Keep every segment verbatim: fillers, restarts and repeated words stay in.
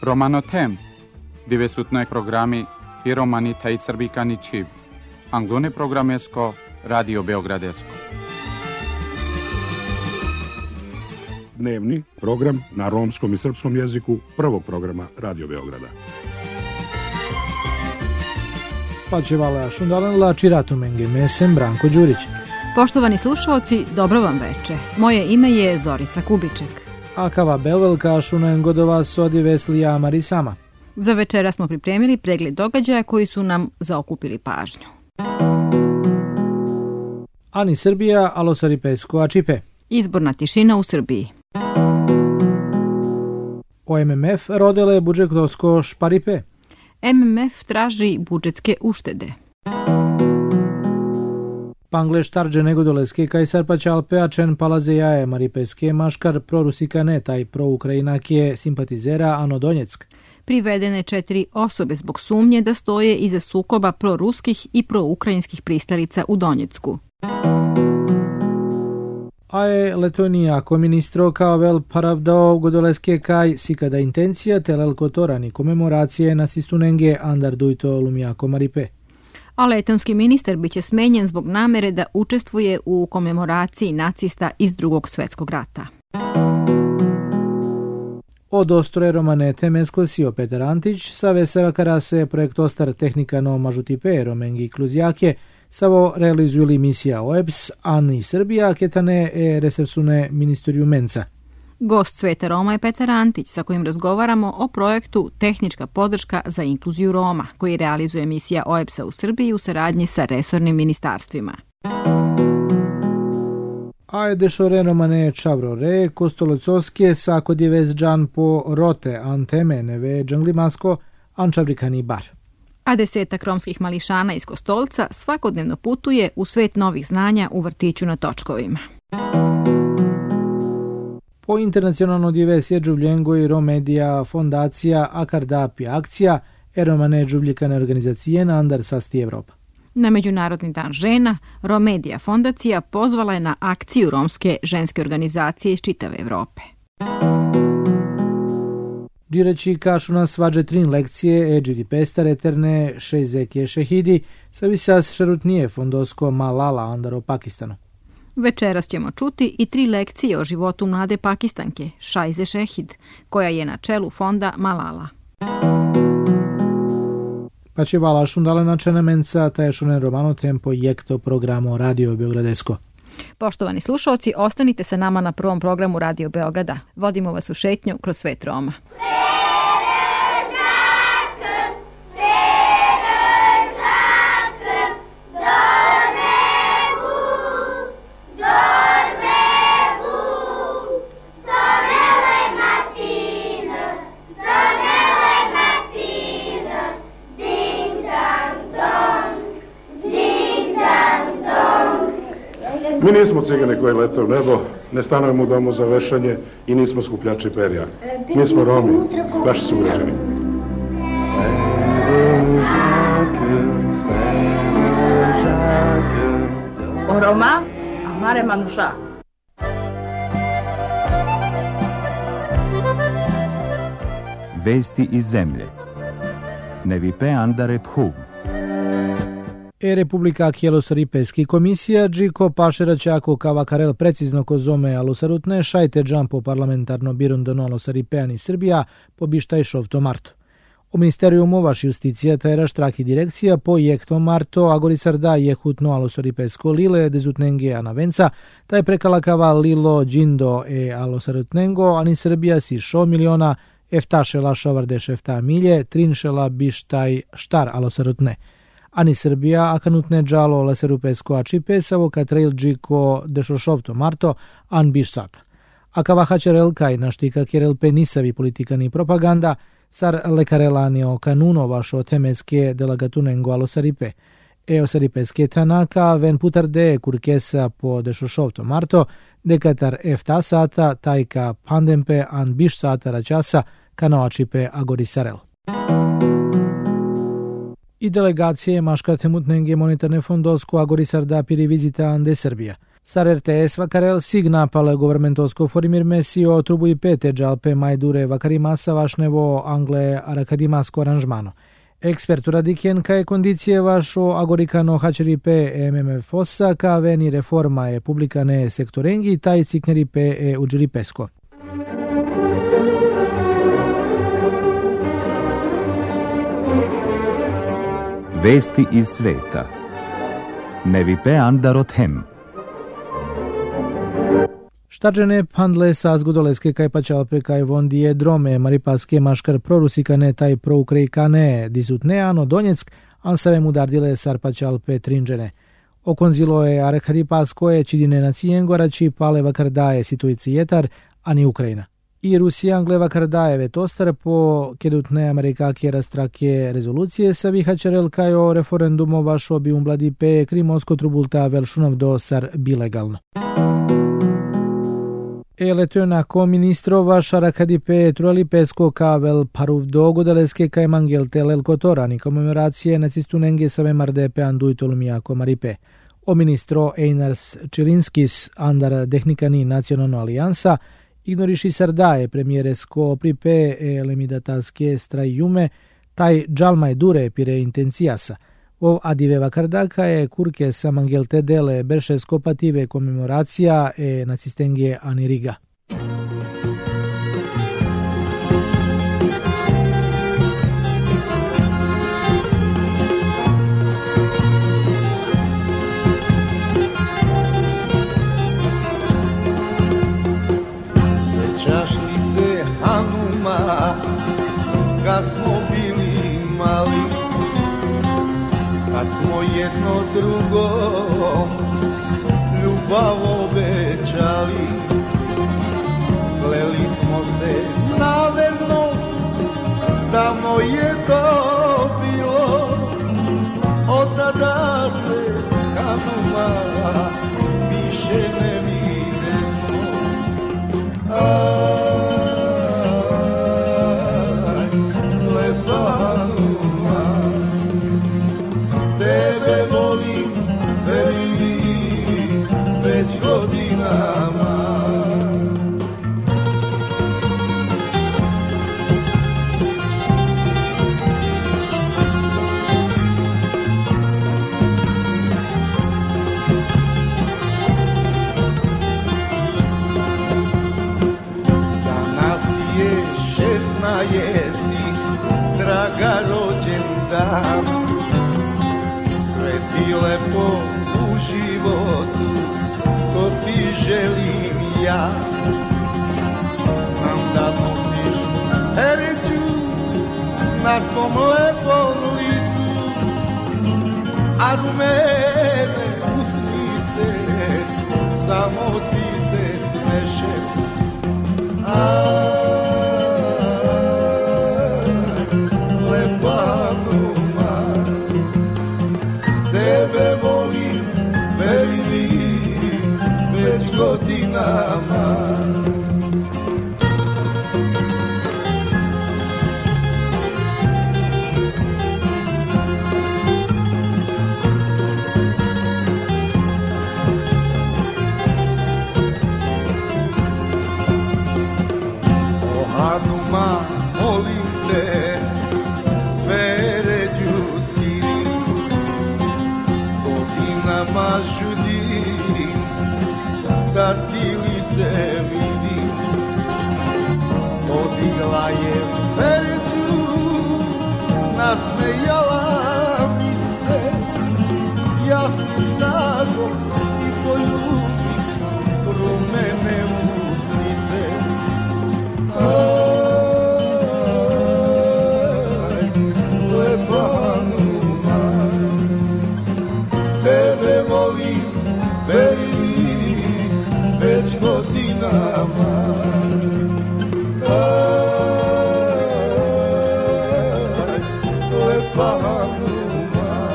Romanotem, divesutnoj programi i romani taj srbikani čiv. Anglone programesko, Radio Beogradesko. Dnevni program na romskom i srpskom jeziku prvog programa Radio Beograda. Pačevala šundalanla čiratu menge mesem Branko Đurić. Poštovani slušalci, dobro vam veče. Moje ime je Zorica Kubiček. Akava Belvelka šunen godova sodi Veslija Marisama. Za večera smo pripremili pregled događaja koji su nam zaokupili pažnju. Ani Srbija, alo Saripesko Ačipe. Izborna tišina u Srbiji. O M M F rodele budžetovsko šparipe. M M F traži budžetske uštede. Pangle štarđe negodoleske kajsar pačalpeačen palazejaje maripeske maškar prorusika ne taj proukrajinakije simpatizera Ano Donjeck. Privedene četiri osobe zbog sumnje da stoje iza sukoba proruskih i proukrajinskih pristalica u Donjecku. A je Letonija ko ministro kao vel paravdao godoleske kaj sikada intencija telel kotorani komemoracije na sistunenge andar dujto lumijako maripe. A letonski ministar biće smenjen zbog namere da učestvuje u komemoraciji nacista iz drugog svjetskog rata. Od ostroje romanete mesklasio Petar Antić, sa veseva karase projektostar tehnika no mažutipe romengi kluzjake, savo realizujuli misija O E B S, Ani Srbija, ketane e resevsune ministeriu menca. Gost Sveta Roma je Petar Antić, sa kojim razgovaramo o projektu Tehnička podrška za inkluziju Roma, koji realizuje misija O E B S-a u Srbiji u saradnji sa resornim ministarstvima. A je dešore romane čavrore, kostolocovske sa kodjevez džan po rote anteme neve džanglimasko ančavrikani bar. A desetak romskih mališana iz Kostolca svakodnevno putuje u svet novih znanja u vrtiću na Točkovima. Po internacionalno divesije džuvljengo i Romedija fondacija Akardapi akcija e romane džuvljikane organizacije na andar sasti Evropa. Na Međunarodni dan žena, Romedija fondacija pozvala je na akciju romske ženske organizacije iz čitave Evrope. Džireći kašu na svađe trin lekcije e džiri pestar eterne šezeke šehidi sa visas šarutnije fondosko Malala andar o Pakistanu. Večeras ćemo čuti i tri lekcije o životu mlade Pakistanke, Šajze Šehid, koja je na čelu fonda Malala. Pa će vala šundalena čenemenca, ta je šunen romano tempo jekto programo Radio Beogradesko. Poštovani slušalci, ostanite sa nama na prvom programu Radio Beograda. Vodimo vas u šetnju kroz svet Roma. Mi nismo cigani koji lete u nebo, ne stanujemo u domu za vešanje i nismo skupljači perja. Mi smo Romi, vaši su ugrađeni. O Roma, amare manuša. Vesti iz zemlje. Nevipe andare phuv. E Republika Kjelosaripeski komisija džiko pašera čako kavakarel precizno kozome alosarutne šajte džampo parlamentarno birondonolo Saripeani Srbija pobištaj šovto marto. U ministeriju movaš justicija tajra štraki direkcija po jekto marto agorisarda jehutno alosaripesko lile dezutnenge anavenca taj prekalakava lilo džindo e alosarutnengo ani Srbija si šo miliona eftašela šovarde šefta milje trinšela bištaj štar alosarutne. Ani Srbija akanutne džalo laserupesko ačipe savo katrejl džiko dešošovto marto an bišsat. Akava hačerel kaj naštika kerel penisavi politikani propaganda sar lekarelanio kanuno vašo temeske delagatunengo alosaripe. E osaripeske tanaka ven putarde kurkesa po dešošovto marto dekatar efta sata tajka pandempe an bišsata račasa kano ačipe agorisarel. I delegacije maška temutnenge monetarne fondosko agorisarda piri vizita ande Srbija. Sar R T S vakarel signapal governmentosko formirmesi o trubu i pete džalpe majdure vakarimasa vašnevo angle arakadimasko aranžmano. Ekspertu radikjen kaj kondicije vašo agorikano hačeripe M M F osa ka veni reforma je publikane sektorengi taj cikneripe e uđeripesko. Vesti iz sveta. Nevipe Andarothem. Štađene pandle sa zgodoleske kaj pačalpe kaj vondije drome maripaske maškar prorusikane taj proukrejkane disutneano Donjeck ansarem udardile sar pačalpe trinđene. Okonzilo je arekharipasko je čidine na cijengorači pale vakardaje situici jetar, ani Ukrajina. I Rusija angleva kardajeve tostar po kedutne amerikake rastrake rezolucije sa vihačarel kaj o referendumo vašo bi umbladi pe krimosko trubulta velšunov do sar bilegalno. E letona ko ministrova šarakadipe trualipesko kavel paruv dogodaleske kaj mangel telel kotorani komemoracije nacistunenge save mardepe andujtolumijako maripe. O ministro Einars Čirinskis andar dehnikani nacionalno alijansa ignoriši sardaje premijeresko pripe e lemidataske strajume taj džalmaj dure pire intencijasa. O adiveva kardaka je kurke sa mangelte dele beršesko pative komemoracija e nacistenge Aniriga. Sećaš li se Hanuma kad smo bili mali, kad smo jedno drugom ljubav obećali, kleli smo se na vernost, davno je to bilo, od tada se Hanuma više ne vide smo. Aj, lepa Hanuma, tebe volim, veri mi, već godinama. Danas ti je šesnaesti, draga rođendan, sve ti lepo u životu, to ti želim ja. Znam da nosiš hereću na tvom lepom licu, a rumene usnice, samo ti se smeše. Aj, lepa Hanuma, tebe volim, veri mi, već godinama. O Hanuma, molim te, Feređu skirim, godinama žudim, da ti lice vidim. Podigla je Feređu, nasmejala mi se, ja se sagoh i poljubih rumene usnice. Aj, lepa Hanuma, tebe volim, veri mi, već godinama. Aj, lepa Hanuma,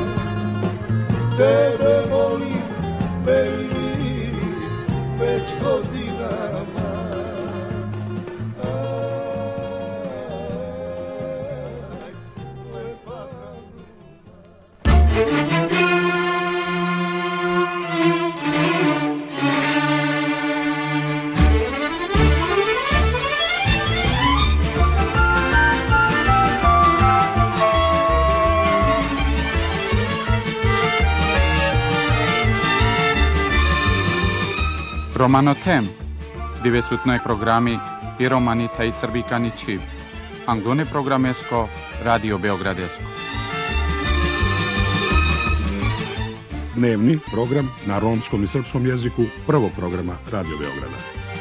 tebe volim, veri mi, već godinama. Thank you. Romano tem, dove sutnoj programi i romanita i srbikani čiv. Anglone programesko, Radio Beogradesko. Dnevni program na romskom i srpskom jeziku prvog programa Radio Beograda.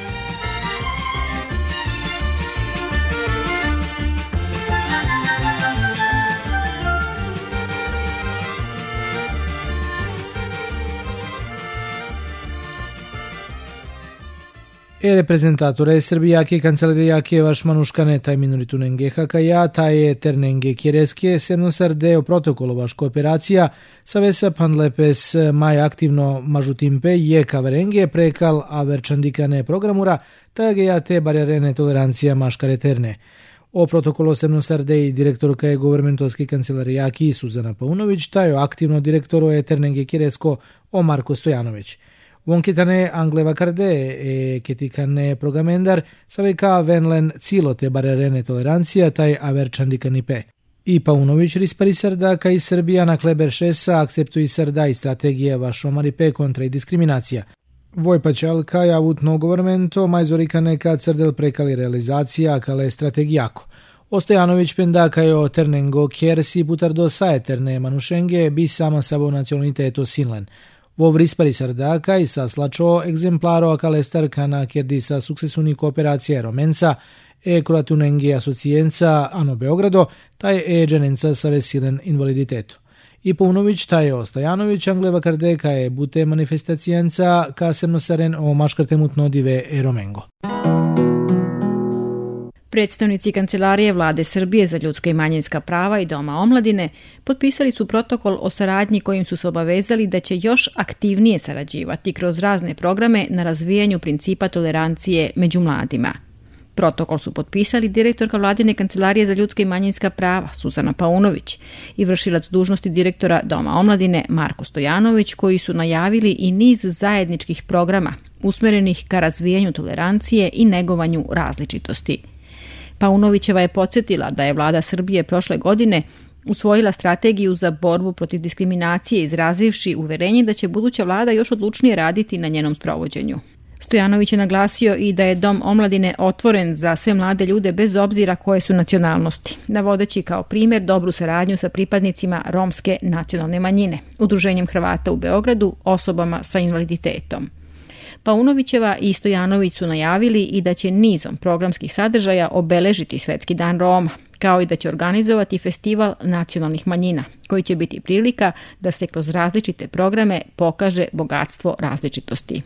E reprezentatore Srbijake Kancelarijake Vašmanuškane taj minoritunenge hakaja, taj ternenge kjereske sednosardeo protokolo vaš kooperacija savesa panlepes maj aktivno mažutimpe je kaverenge prekal averčandikane programura tageja te barjarene tolerancija maškare terne. O protokolo sednosardej direktorka je governmentovski kancelarijaki Suzana Paunović, taj aktivno direktoro je ternenge kjeresko o Marko Stojanović. Vonkitane Angleva Karde e ketikane programendar saveka venlen cilo te barjarene tolerancija taj averčandikani pe. I Paunović rispari srda ka i Srbija na kleber šesa akceptuje srda i strategija vašomari pe kontra i diskriminacija. Vojpačal ka javutno governmento majzorikane ka crdel prekali realizacija kale strategijako. Ostojanović pendaka je o ternengo kjersi butardo saeterne manušenge bi sama savo nacionaliteto sinlen. Vov rispari sardaka i sa slačo egzemplaro akalestar kana kjedisa suksesuni kooperacija romenca e kroatunengi asocijenca ano Beogrado, taj e dženenca sa vesilen invaliditetu. I Paunović taj Ostojanović Angleva Kardeka je bute manifestacijenca ka semnosaren o maškartemutno dive e romengo. Predstavnici Kancelarije Vlade Srbije za ljudska i manjinska prava i Doma omladine potpisali su protokol o saradnji kojim su se obavezali da će još aktivnije sarađivati kroz razne programe na razvijanju principa tolerancije među mladima. Protokol su potpisali direktorka Vladine Kancelarije za ljudska i manjinska prava Suzana Paunović i vršilac dužnosti direktora Doma omladine Marko Stojanović, koji su najavili i niz zajedničkih programa usmerenih ka razvijanju tolerancije i negovanju različitosti. Paunovićeva je podsjetila da je Vlada Srbije prošle godine usvojila strategiju za borbu protiv diskriminacije, izrazivši uverenje da će buduća vlada još odlučnije raditi na njenom sprovođenju. Stojanović je naglasio i da je Dom omladine otvoren za sve mlade ljude bez obzira koje su nacionalnosti, navodeći kao primjer dobru saradnju sa pripadnicima romske nacionalne manjine, Udruženjem Hrvata u Beogradu, osobama sa invaliditetom. Paunovićeva i Stojanović su najavili i da će nizom programskih sadržaja obeležiti Svetski dan Roma, kao i da će organizovati festival nacionalnih manjina, koji će biti prilika da se kroz različite programe pokaže bogatstvo različitosti.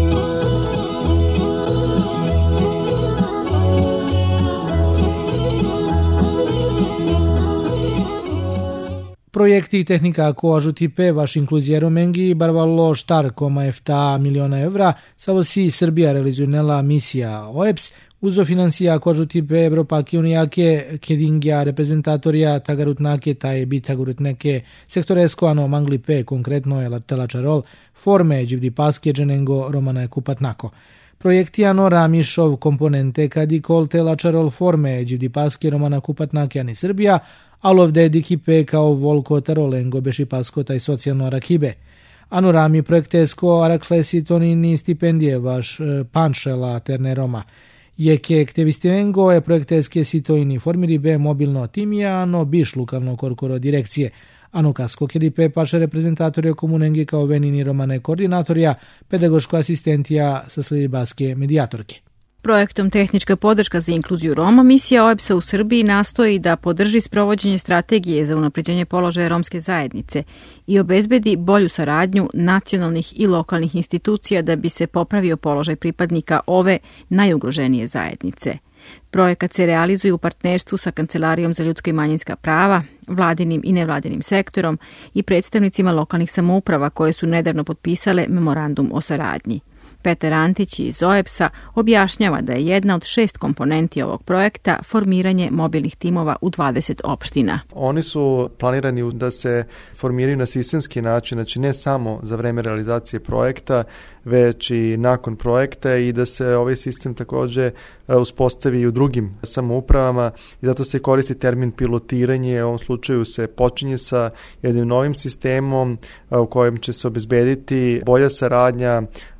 Projekti i tehnika ko ažutipe vaš inkluzijero mengi barvalo štar koma efta miliona evra, savo si Srbija realizujnela misija O E P S, uzo financija ko ažutipe Evropake unijake kedingja reprezentatorija tagarutnake taj bi tagarutneke sektoresko ano manglipe konkretno je telačarol forme dživdi paske dženengo romana je kupatnako. Projektijano ramišov komponente kadi kol telačarol forme dživdi paske romana kupatnake ani Srbija, alovde dikipe kao volko tarolengo beši pasko taj socijalno arakibe. Ano rami projektesko araklesi tonini stipendije vaš panšela terne Roma. Jeke aktivistivengo je projekteske sitojini formiribe mobilno timija, ano biš lukalno korkoro direkcije. Ano kasko kedipe paše reprezentatorio komunengi kao venini romane koordinatorija, pedagoško asistentija sa slijebaske medijatorke. Projektom Tehnička podrška za inkluziju Roma, misija O E P S-a u Srbiji nastoji da podrži sprovođenje strategije za unapređenje položaja romske zajednice i obezbedi bolju saradnju nacionalnih i lokalnih institucija da bi se popravio položaj pripadnika ove najugroženije zajednice. Projekat se realizuje u partnerstvu sa Kancelarijom za ljudska i manjinska prava, vladinim i nevladinim sektorom i predstavnicima lokalnih samouprava koje su nedavno potpisale memorandum o saradnji. Petar Antić iz O E P S-a objašnjava da je jedna od šest komponenti ovog projekta formiranje mobilnih timova u dvadeset opština. Oni su planirani da se formiraju na sistemski način, znači ne samo za vreme realizacije projekta, već i nakon projekta i da se ovaj sistem takođe uspostavi i u drugim samoupravama i zato se koristi termin pilotiranje. U ovom slučaju se počinje sa jednim novim sistemom u kojem će se obezbediti bolja saradnja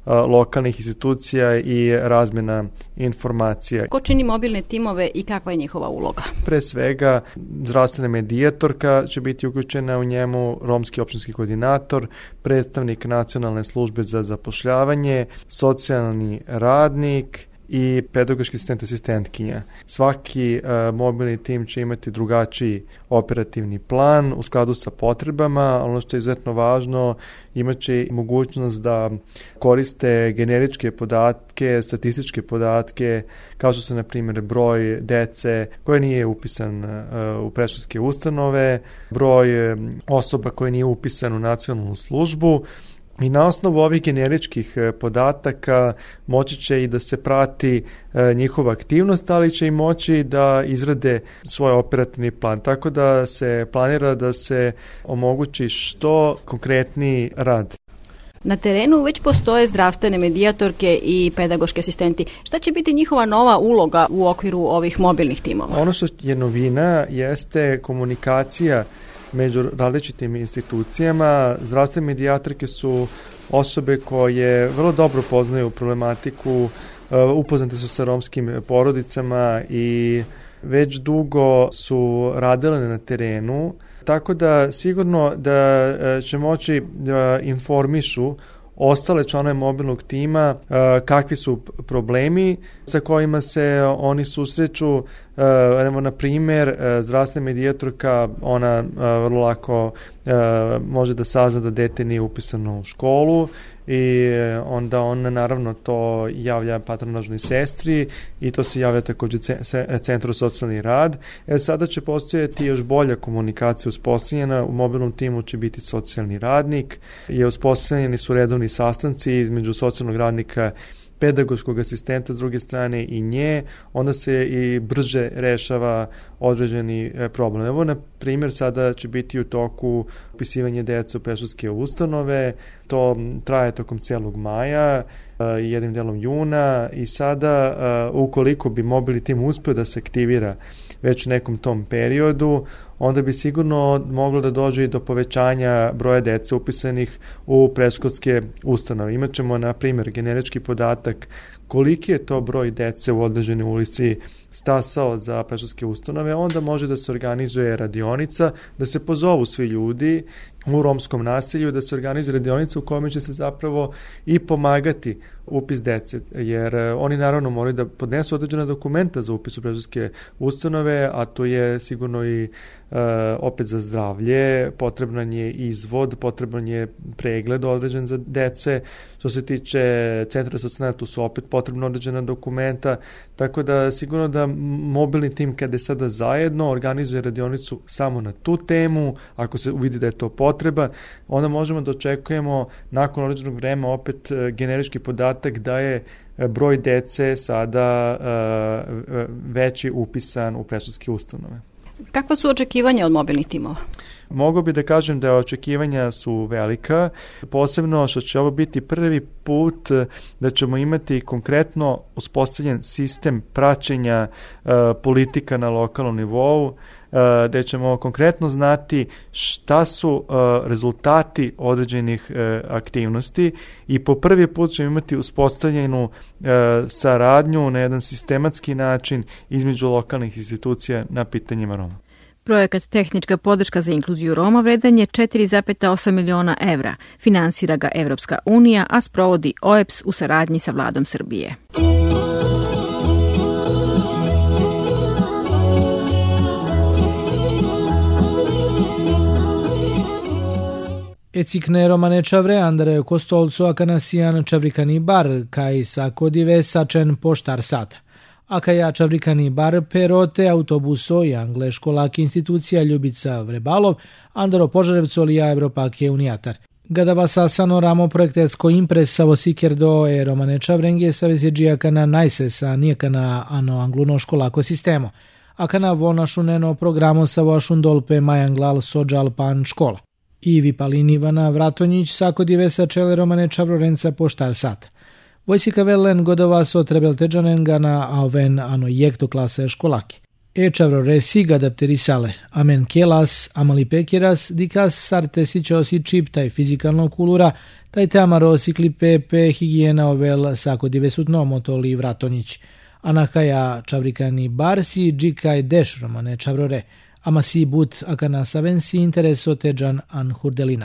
lokalnih institucija i razmjena informacija. Ko čini mobilne timove i kakva je njihova uloga? Pre svega, zdravstvena medijatorka će biti uključena u njemu, romski opštinski koordinator, predstavnik nacionalne službe za zapošljavanje, socijalni radnik i pedagoški asistent asistentkinja. Svaki uh, mobilni tim će imati drugačiji operativni plan u skladu sa potrebama. Ono što je izuzetno važno, imaće mogućnost da koriste generičke podatke, statističke podatke, kao što su na primjer broj dece koje nije upisan uh, u predškolske ustanove, broj um, osoba koje nije upisan u nacionalnu službu. I na osnovu ovih generičkih podataka moći će i da se prati e, njihova aktivnost, ali će i moći da izrade svoj operativni plan. Tako da se planira da se omogući što konkretniji rad. Na terenu već postoje zdravstvene medijatorke i pedagoški asistenti. Šta će biti njihova nova uloga u okviru ovih mobilnih timova? Ono što je novina jeste komunikacija među različitim institucijama. Zdravstvene medijatorke su osobe koje vrlo dobro poznaju problematiku, upoznate su sa romskim porodicama i već dugo su radile na terenu, tako da sigurno da će moći da informišu ostale članove mobilnog tima kakvi su problemi sa kojima se oni susreću. Evo, na primjer, zdravstvena medijatorka, ona vrlo lako može da sazna da dete nije upisano u školu i onda ona naravno to javlja patronažnoj sestri i to se javlja takođe Centru socijalni rad. E, sada će postojati još bolja komunikacija uspostavljena, u mobilnom timu će biti socijalni radnik, je uspostavljeni su redovni sastanci između socijalnog radnika, pedagoškog asistenta s druge strane i nje, onda se i brže rešava određeni problem. Evo, na primjer, sada će biti u toku upisivanje dece u predškolske ustanove, to traje tokom celog maja, jednim delom juna i sada, ukoliko bi mobilni tim uspeo da se aktivira već u nekom tom periodu, onda bi sigurno moglo da dođe i do povećanja broja dece upisanih u predškolske ustanove. Imaćemo, na primjer, generički podatak koliki je to broj dece u određenoj ulici stasao za predškolske ustanove, onda može da se organizuje radionica, da se pozovu svi ljudi u romskom naselju, da se organizuje radionica u kojoj će se zapravo i pomagati upis dece, jer oni naravno moraju da podnesu određena dokumenta za upis u predškolske ustanove, a to je sigurno i e, opet za zdravlje, potreban je izvod, potreban je pregled određen za dece, što se tiče centra socijalne, tu su opet potrebna određena dokumenta, tako da sigurno da mobilni tim kada je sada zajedno organizuje radionicu samo na tu temu, ako se vidi da je to potreba, onda možemo da očekujemo nakon određenog vremena opet generički podatak da je broj dece sada uh, veći upisan u predškolske ustanove. Kakva su očekivanja od mobilnih timova? Mogu bi da kažem da očekivanja su velika, posebno što će ovo biti prvi put da ćemo imati konkretno uspostavljen sistem praćenja uh, politika na lokalnom nivou, uh, gde ćemo konkretno znati šta su uh, rezultati određenih uh, aktivnosti i po prvi put ćemo imati uspostavljenu uh, saradnju na jedan sistematski način između lokalnih institucija na pitanjima Roma. Projekat Tehnička podrška za inkluziju Roma vredan je četiri zarez osam miliona evra. Finansira ga Evropska unija, a sprovodi O E B S u saradnji sa vladom Srbije. Ecikne romane čavre andere kostolco akanasian čavrikani bar, kaj sako divesa čen poštar sat. Akaja čavrikani bar perote autobuso i angle školak institucija Ljubica Vrebalov, andro Požarevco lija Evropake unijatar. Gadava sa sanoramo projektesko impresavo sikerdo e romane čavrenge savezjeđija kana najsesa nije kana ano angluno školako sistemo. A kana vona šuneno programo savo šundolpe majanglal sođal pan škola. Ivi Palini Ivana Vratonjić sako divesa čele romane čavrorenca poštar sat. Vojsika velen godova so trebel teđanenga na aven ano jekto klase školaki. E čavroresi gadapterisale, amen kelas, amalipekeras, dikas sarte sičosi čiptaj fizikalno kulura, taj te amarosi klipepe higijena ovel sako divesutno motoli Vratonjić. Anakaja čavrikani barsi, džikaj deš romane čavrore, amasi but akana savensi intereso teđan an hurdelina.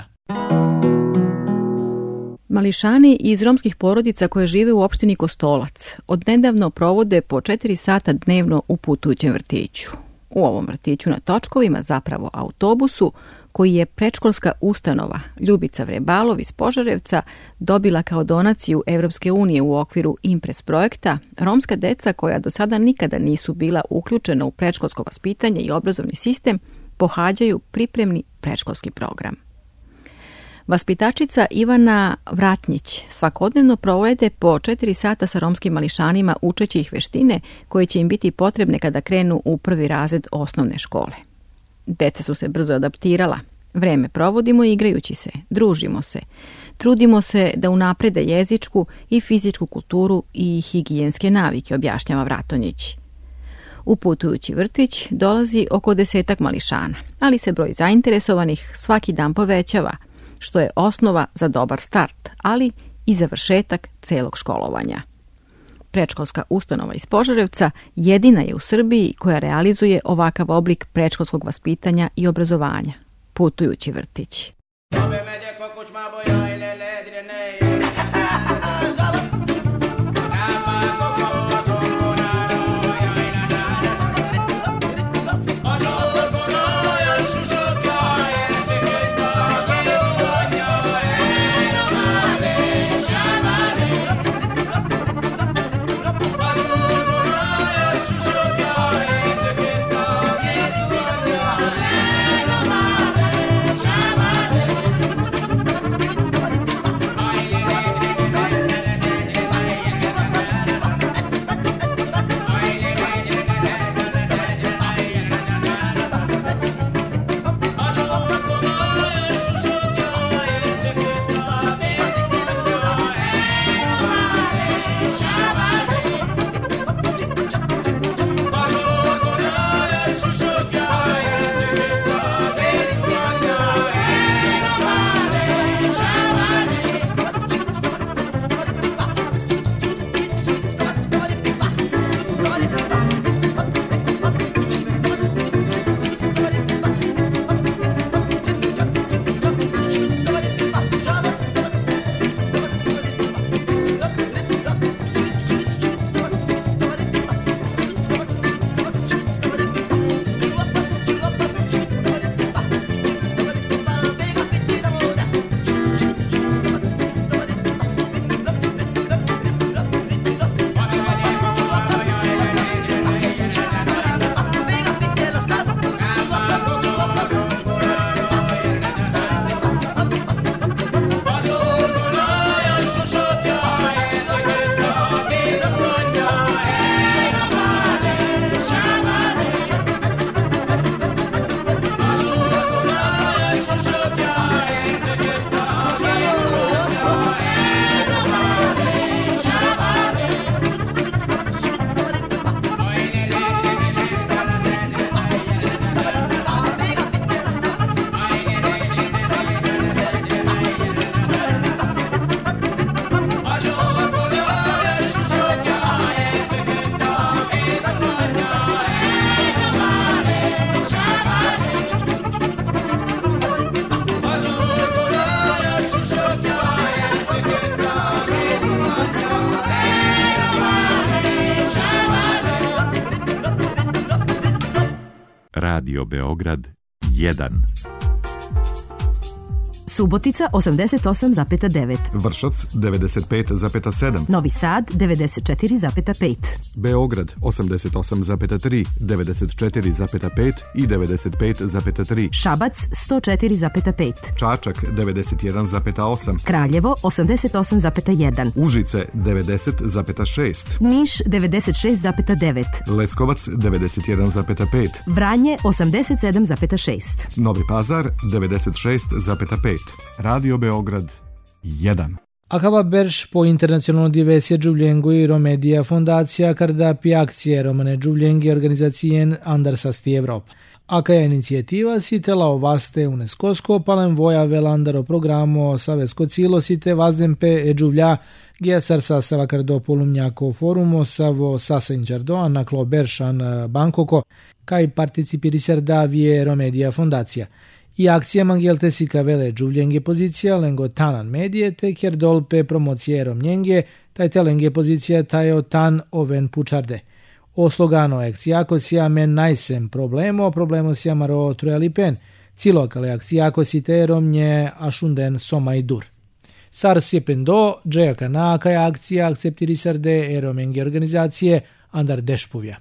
Mališani iz romskih porodica koje žive u opštini Kostolac odnedavno provode po četiri sata dnevno u putujućem vrtiću. U ovom vrtiću na točkovima, zapravo autobusu, koji je predškolska ustanova Ljubica Vrebalov iz Požarevca dobila kao donaciju Evropske unije u okviru Impres projekta, romska deca koja do sada nikada nisu bila uključena u predškolsko vaspitanje i obrazovni sistem pohađaju pripremni predškolski program. Vaspitačica Ivana Vratnjić svakodnevno provede po četiri sata sa romskim mališanima učeći ih veštine koje će im biti potrebne kada krenu u prvi razred osnovne škole. Deca su se brzo adaptirala. Vreme provodimo igrajući se, družimo se. Trudimo se da unaprede jezičku i fizičku kulturu i higijenske navike, objašnjava Vratonjić. U putujući vrtić dolazi oko desetak mališana, ali se broj zainteresovanih svaki dan povećava, što je osnova za dobar start, ali i završetak celog školovanja. Predškolska ustanova iz Požarevca jedina je u Srbiji koja realizuje ovakav oblik predškolskog vaspitanja i obrazovanja, putujući vrtić. Radio Beograd jedan. Subotica osamdeset osam zarez devet. Vršac devedeset pet zarez sedam. Novi Sad devedeset četiri zarez pet. Beograd osamdeset osam zarez tri, devedeset četiri zarez pet i devedeset pet zarez tri. Šabac sto četiri zarez pet. Čačak devedeset jedan zarez osam. Kraljevo osamdeset osam zarez jedan. Užice devedeset zarez šest. Niš devedeset šest zarez devet. Leskovac devedeset jedan zarez pet. Vranje osamdeset sedam zarez šest. Novi Pazar devedeset šest zarez pet. Radio Beograd jedan. Acaba berš po internacionalno diversie Giuvljengo Romedia fondacija kardapi akcije romane Giuvljengi organizacien andarsasti Evropa. Akaja inicijativa sitela ovaste UNESCO palem voja velandaro programo savesko cilo site vazdempe e Giuvlja Giasarsa savakardopolumnjako forumo savo sasenđardo anaklo beršan Bankoko kaj participiriserdavije Romedia fondacija. I akcija mangelte si kavele Giuvljengi pozicija lengo tanan medije te kjer dolpe promocije romnjenge taj telenge pozicija tajo tan oven pučarde. O slogano akcijako si amen najsem problemo, problemo si amaro trualipen, cilokale akcijako si te romnje ašunden somaj dur. Sar sjependo, džejaka nakaja akcija akceptirisarde e romengi organizacije andar dešpuvja.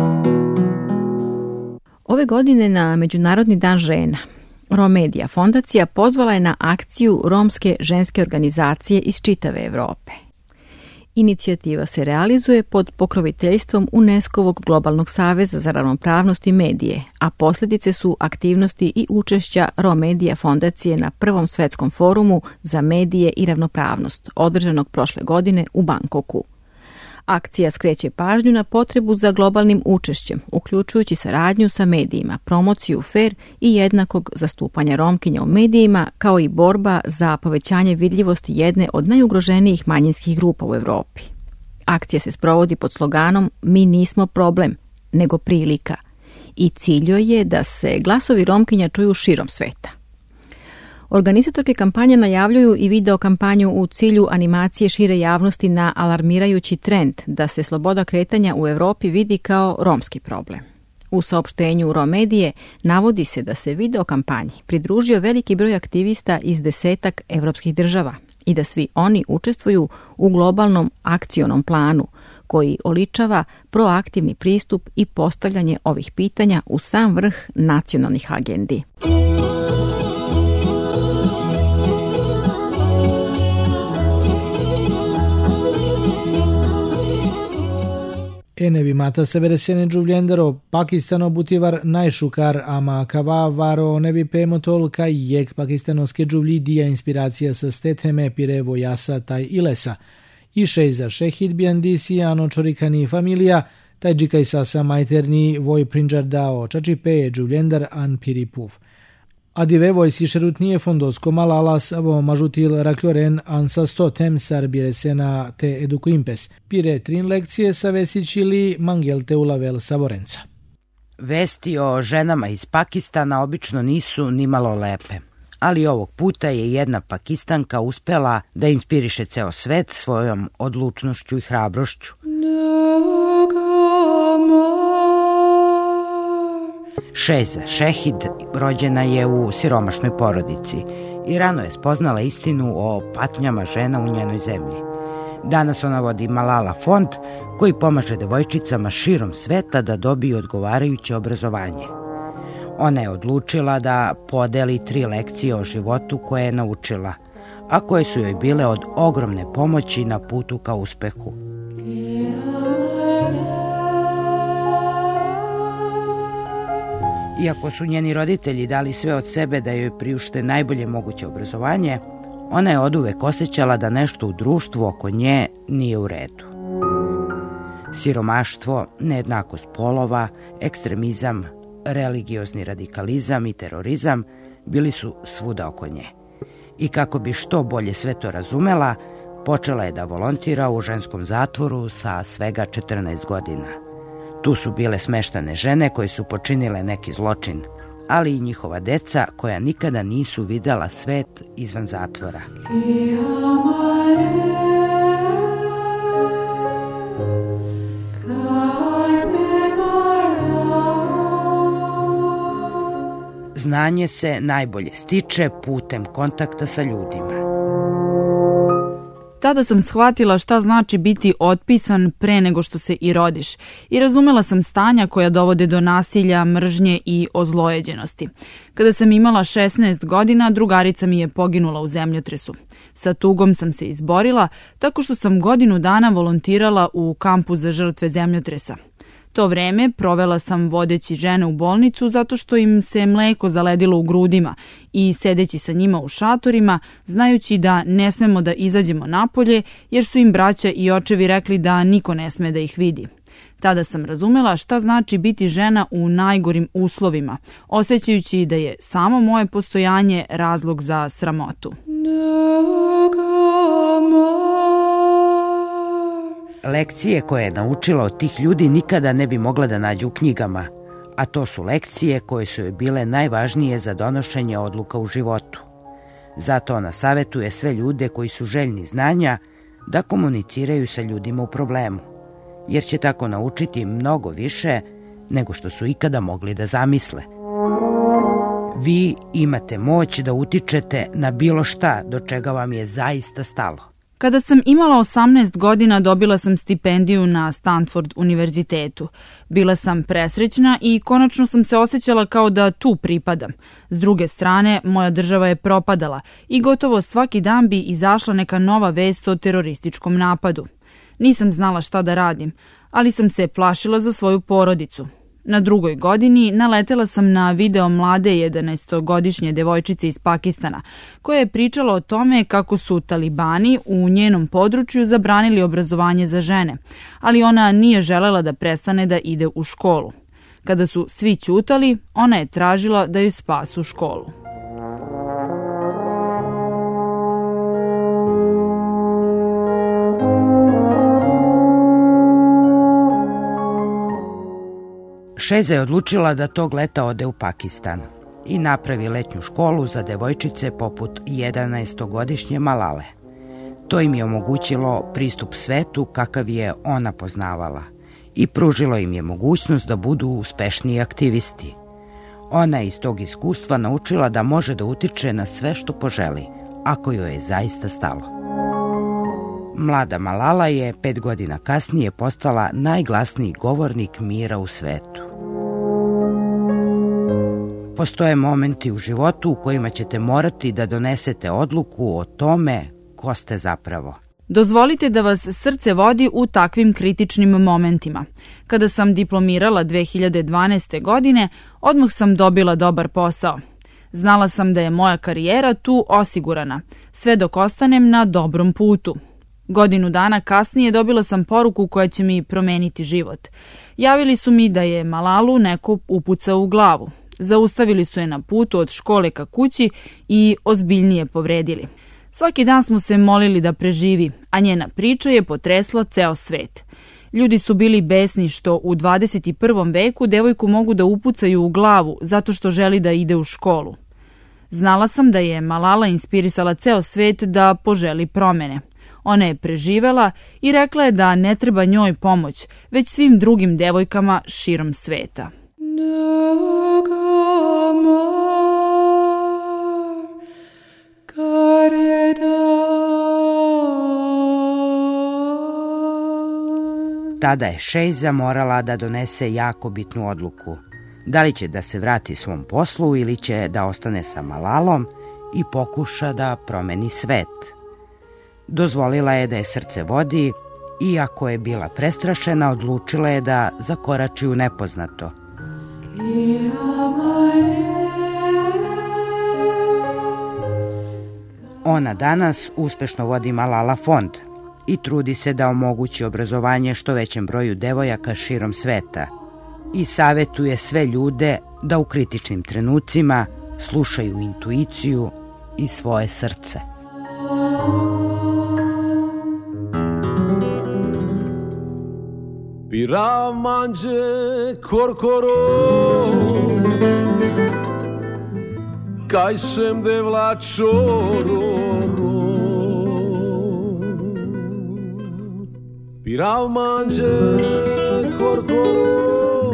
Ove godine na Međunarodni dan žena Romedia fondacija pozvala je na akciju romske ženske organizacije iz čitave Evrope. Inicijativa se realizuje pod pokroviteljstvom UNESCO-vog Globalnog saveza za ravnopravnost i medije, a posljedice su aktivnosti i učešća Romedia fondacije na prvom svetskom forumu za medije i ravnopravnost, održanog prošle godine u Bankoku. Akcija skreće pažnju na potrebu za globalnim učešćem, uključujući saradnju sa medijima, promociju fer i jednakog zastupanja Romkinja u medijima, kao i borba za povećanje vidljivosti jedne od najugroženijih manjinskih grupa u Evropi. Akcija se sprovodi pod sloganom Mi nismo problem, nego prilika i cilj je da se glasovi Romkinja čuju širom sveta. Organizatorke kampanje najavljuju i video kampanju u cilju animacije šire javnosti na alarmirajući trend da se sloboda kretanja u Evropi vidi kao romski problem. U saopštenju Romedije navodi se da se video kampanji pridružio veliki broj aktivista iz desetak evropskih država i da svi oni učestvuju u globalnom akcionom planu koji oličava proaktivni pristup i postavljanje ovih pitanja u sam vrh nacionalnih agendi. Enevi mata severesene Giuvljendero, Pakistano butivar najšukar ama kava varo nevi pemotol kaj jek pakistanoske Giuvli dija inspiracija sa steteme pirevo jasa taj ilesa. I šeiza šehid biandisi ano čorikani familija, taj džikaj sasa majterni voj prinđardao čačipe Giuvljendar an piripuf. Adive vojsi šerutnije fondosko malalas avo mažutil rakljoren ansa sto tem sar biresena te edukuimpes. Pire trin lekcije sa vesićili mangelte ulavel savorenca. Vesti o ženama iz Pakistana obično nisu ni malo lepe. Ali ovog puta je jedna Pakistanka uspela da inspiriše ceo svet svojom odlučnošću i hrabrošću. Šeiza Šehid rođena je u siromašnoj porodici i rano je spoznala istinu o patnjama žena u njenoj zemlji. Danas ona vodi Malala fond koji pomaže devojčicama širom sveta da dobiju odgovarajuće obrazovanje. Ona je odlučila da podeli tri lekcije o životu koje je naučila, a koje su joj bile od ogromne pomoći na putu ka uspehu. Iako su njeni roditelji dali sve od sebe da joj priušte najbolje moguće obrazovanje, ona je oduvek osjećala da nešto u društvu oko nje nije u redu. Siromaštvo, nejednakost polova, ekstremizam, religiozni radikalizam i terorizam bili su svuda oko nje. I kako bi što bolje sve to razumela, počela je da volontira u ženskom zatvoru sa svega četrnaest godina. Tu su bile smeštane žene koje su počinile neki zločin, ali i njihova deca koja nikada nisu videla svet izvan zatvora. Znanje se najbolje stiče putem kontakta sa ljudima. Tada sam shvatila šta znači biti otpisan pre nego što se i rodiš i razumela sam stanja koja dovode do nasilja, mržnje i ozlojeđenosti. Kada sam imala šesnaest godina, drugarica mi je poginula u zemljotresu. Sa tugom sam se izborila tako što sam godinu dana volontirala u kampu za žrtve zemljotresa. To vreme provela sam vodeći žene u bolnicu zato što im se mleko zaledilo u grudima i sedeći sa njima u šatorima, znajući da ne smemo da izađemo napolje jer su im braća i očevi rekli da niko ne sme da ih vidi. Tada sam razumela šta znači biti žena u najgorim uslovima, osjećajući da je samo moje postojanje razlog za sramotu. Lekcije koje je naučila od tih ljudi nikada ne bi mogla da nađe u knjigama, a to su lekcije koje su joj bile najvažnije za donošenje odluka u životu. Zato ona savetuje sve ljude koji su željni znanja da komuniciraju sa ljudima u problemu, jer će tako naučiti mnogo više nego što su ikada mogli da zamisle. Vi imate moć da utičete na bilo šta do čega vam je zaista stalo. Kada sam imala osamnaest godina, dobila sam stipendiju na Stanford univerzitetu. Bila sam presrećna i konačno sam se osjećala kao da tu pripadam. S druge strane, moja država je propadala i gotovo svaki dan bi izašla neka nova vest o terorističkom napadu. Nisam znala šta da radim, ali sam se plašila za svoju porodicu. Na drugoj godini naletela sam na video mlade jedanaestogodišnje devojčice iz Pakistana, koja je pričala o tome kako su talibani u njenom području zabranili obrazovanje za žene, ali ona nije želela da prestane da ide u školu. Kada su svi ćutali, ona je tražila da joj spasu školu. Šeza je odlučila da tog leta ode u Pakistan i napravi letnju školu za devojčice poput jedanaestogodišnje Malale. To im je omogućilo pristup svetu kakav je ona poznavala i pružilo im je mogućnost da budu uspešniji aktivisti. Ona je iz tog iskustva naučila da može da utiče na sve što poželi, ako joj je zaista stalo. Mlada Malala je pet godina kasnije postala najglasniji govornik mira u svetu. Postoje momenti u životu u kojima ćete morati da donesete odluku o tome ko ste zapravo. Dozvolite da vas srce vodi u takvim kritičnim momentima. Kada sam diplomirala dve hiljade dvanaeste. godine, odmah sam dobila dobar posao. Znala sam da je moja karijera tu osigurana, sve dok ostanem na dobrom putu. Godinu dana kasnije dobila sam poruku koja će mi promeniti život. Javili su mi da je Malalu neko upucao u glavu. Zaustavili su je na putu od škole ka kući i ozbiljnije povredili. Svaki dan smo se molili da preživi, a njena priča je potresla ceo svet. Ljudi su bili besni što u dvadeset prvom veku devojku mogu da upucaju u glavu zato što želi da ide u školu. Znala sam da je Malala inspirisala ceo svet da poželi promene. Ona je preživela i rekla je da ne treba njoj pomoć, već svim drugim devojkama širom sveta. Tada je Šejza morala da donese jako bitnu odluku. Da li će da se vrati svom poslu ili će da ostane sa Malalom i pokuša da promeni svet. Dozvolila je da je srce vodi, iako je bila prestrašena, odlučila je da zakorači u nepoznato. Ona danas uspešno vodi Malala fond i trudi se da omogući obrazovanje što većem broju devojaka širom sveta i savetuje sve ljude da u kritičnim trenucima slušaju intuiciju i svoje srce. Piramanje korkoro kaj sem de vlačororo Piramanje korkoro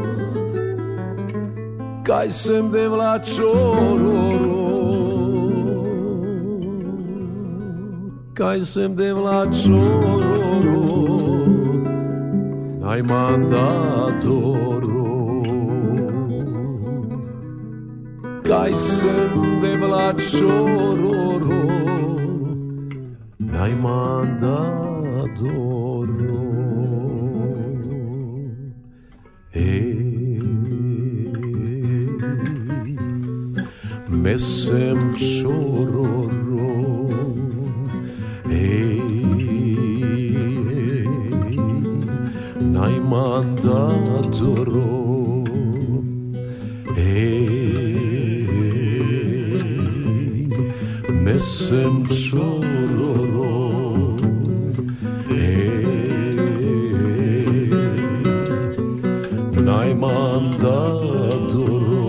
kaj sem de vlačororo kaj sem de vlačororo ai mandatoro kaj sem de vlačororo ai mandatoro Ej, mesem chororo, ej, najmandatoro, ej, mesem chororo, ej, najmandatoro.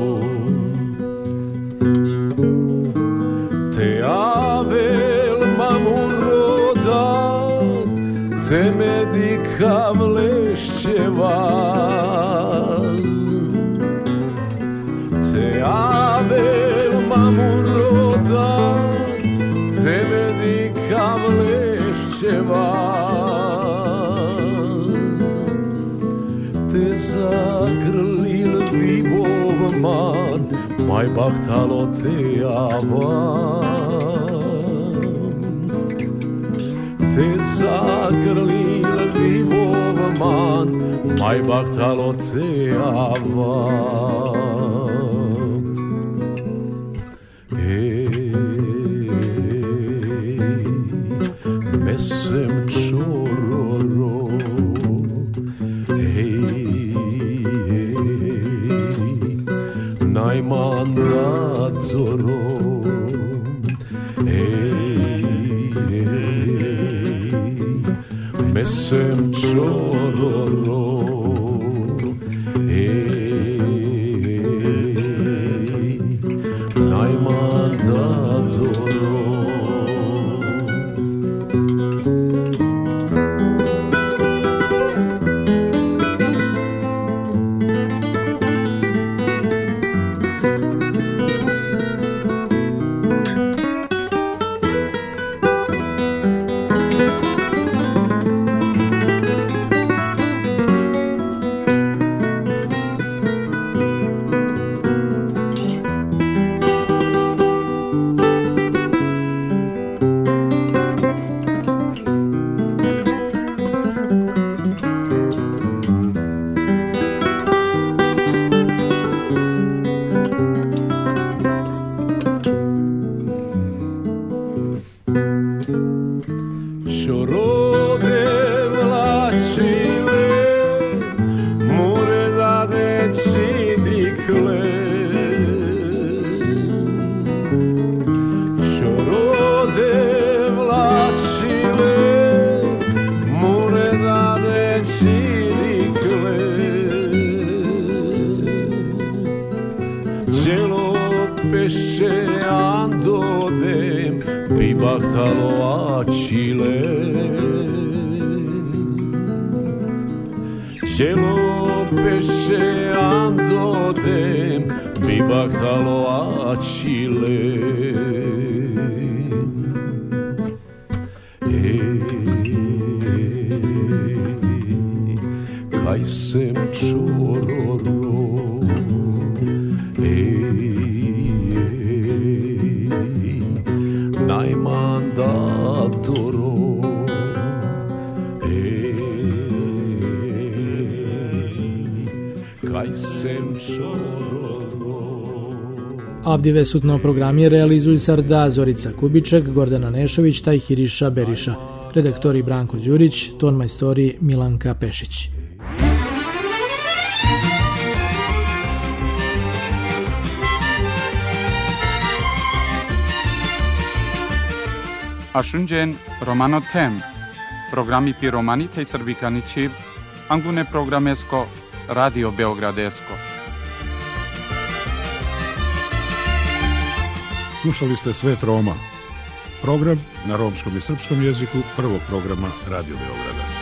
Te avel mamurodat, te medikav lešćevaz. Te avel mamurodat, te medikav lešćevaz. Te zagrlil vivov man, maj bahtalo te avam. Te zagrlil vivov man, maj bahtalo te avam. Ej, mesem chororo, najmandatoro, ej, mesem chororo, ej, najmandatoro. Avdive sutno programi realizuju Sarda Zorica Kubiček, Gordana Nešović, taj Hiriša Beriša. Redaktori Branko Đurić, ton majstori Milanka Pešić. Ashunjen Romano Tem, programi pi romani tej srbikani čib, angune programesko, Radio Beogradesko. Slušali ste Svet Roma, program na romskom i srpskom jeziku prvog programa Radio Beograda.